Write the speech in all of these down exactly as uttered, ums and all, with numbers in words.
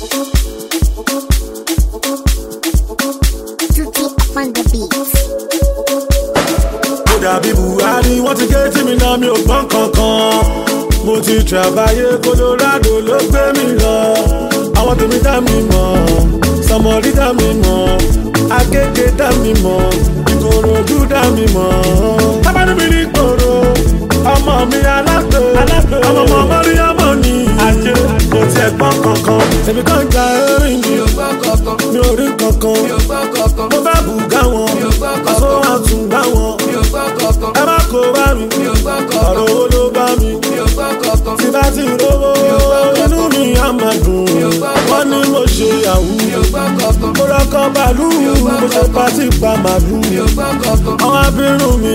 Dàbí Buhari wọ́n ti ké tí mi náà mi ò gbọ́n kankan. Mo ti travayé Colorado ló gbé mi lọ. Àwọn tèmi dá mi mọ̀, Sọmọrí dá mi mọ̀, Agége dá mi mọ̀, Ìkòròdú dá mi mọ̀. Tábàdí mi ní gbòòrò, ọmọ mi alágbè, ọmọ ọmọ mọ́rí ọmọ ni àjẹ. Kò tiẹ̀ gbọ́n kankan, èmi kàn gba erin mi, mi ò rí kankan. Mo bá bùgá wọn, aṣọ àtúngbá wọn. Ẹ má kó bá mi, ọ̀rọ̀ owó ló bá mi. Tí bá ti rówó, inú mi á máa dùn. Wọ́n ní mo ṣe yahoo, mo rọ́kọ̀ bàálù, mo ṣe pátì pa màálù. Àwọn abirùn mi,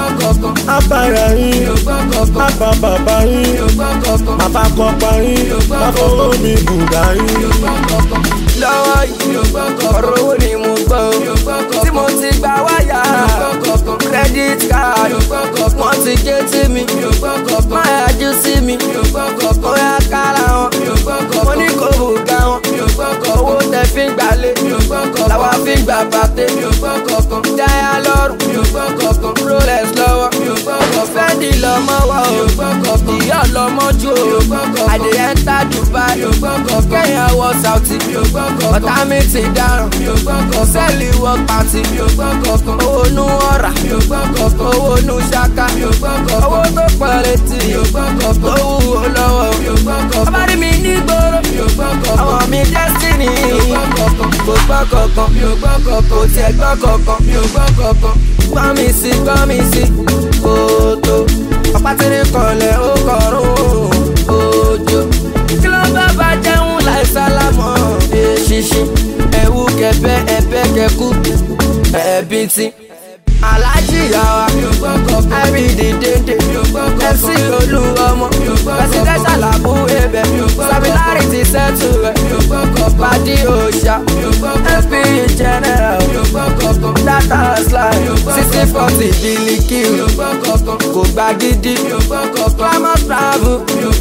àbáyà yín, àbá bàbá yín, bàbá kọpa yín, àfọwọ́ mi bùdá yín. Lọ́wọ́ yìí, ọ̀rọ̀ owó ni mo gbọ́, tí mo ti gbà wáyà. Credit card, wọ́n ti gé tí mi, máa yájú sí mi, ó yá kára wọn, mo ní kò bùgá wọn, owó tẹ fi ń gbalé, làwa fi ń gbà bàtẹ́, dáyà lọ́rùn, Rolex lọ́wọ́, Fendi lọ́mọ wá o, ìyá lọ́mọ jù o, àdìyẹ ń ta Dubai, Kẹ́yìn wọ Saudi, ọ̀tá mi ti dáràn, sẹ́ẹ̀lì wọ pàtì, owó nú ọ̀rà, owó nú ṣáká, owó tó pọ̀ létí, tó wúwo lọ́wọ́. Ọba rí mi ní gbòòrò, àwọn mi destiny, kò gbọ́ kankan, kò tiẹ̀ gbọ́ kankan. Gbọ́ mi sí, gbọ́ mi sí, kòtò, ọ̀pá tí ní kọlẹ̀ ó kọrùn òjò. Kí ló bá bá jẹun láì sálámọ̀? Èṣìṣì, ẹ̀wù kẹ̀bẹ́ ẹ̀bẹ́ kẹ̀kú, ẹ̀bí tí. Aláàjì yàwá, ẹ̀rí dìdéńdé, F C olú ọmọ, presidential àbú ebẹ̀, Sabiliarity sẹ́tù rẹ̀, Pàdí òòṣà, F P general, data slide, sixty forty bílíkì, kò gbà gidi, Clamor travel,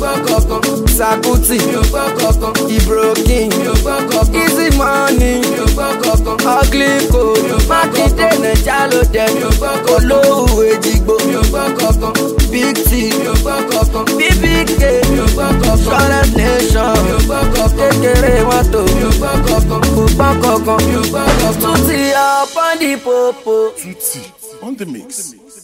Sakuti, Ibrokin, Easy money, Ugly code, Mákindé Nàìjà ló dẹ̀. Olówó Èjìgbò, Big T, B B K, Shortest Nation, kékeré mọ́tò, kò gbọ́n kankan, Tutti upon the popo. Tutti on the mix.